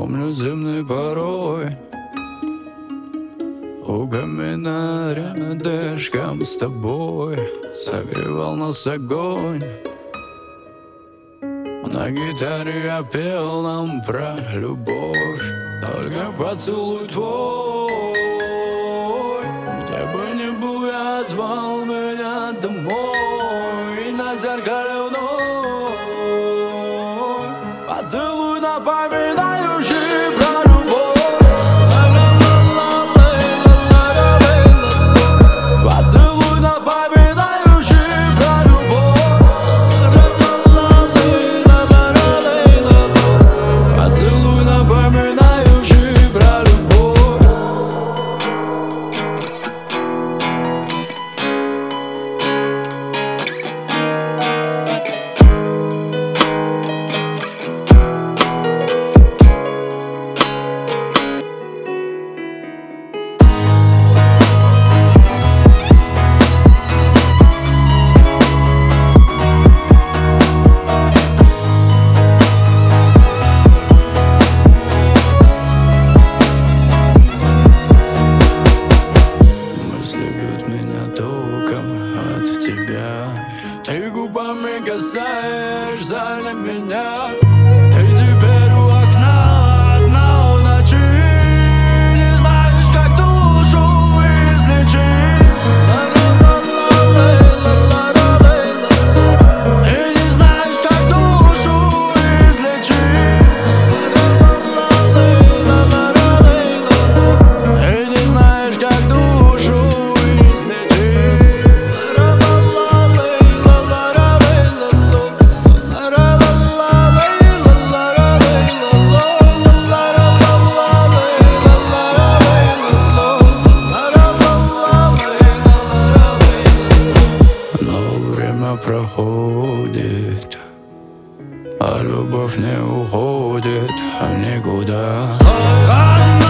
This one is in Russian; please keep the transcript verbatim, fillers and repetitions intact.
Помню зимной порой у камина рядышком с тобой согревал нас огонь. На гитаре я пел нам про любовь. Только поцелуй твой, где бы ни был, я звал меня домой. На зеркале вновь поцелуй, напоминающий про любовь. Поцелуй, напоминающий про любовь. Поцелуй, напоминающий про любовь. Ты губами касаешься для меня. Ты теперь у окна одна в ночи. Не знаешь, как душу излечить. И не знаешь, как душу излечить. И не знаешь, как душу излечить. Проходит, а любовь не уходит в никуда.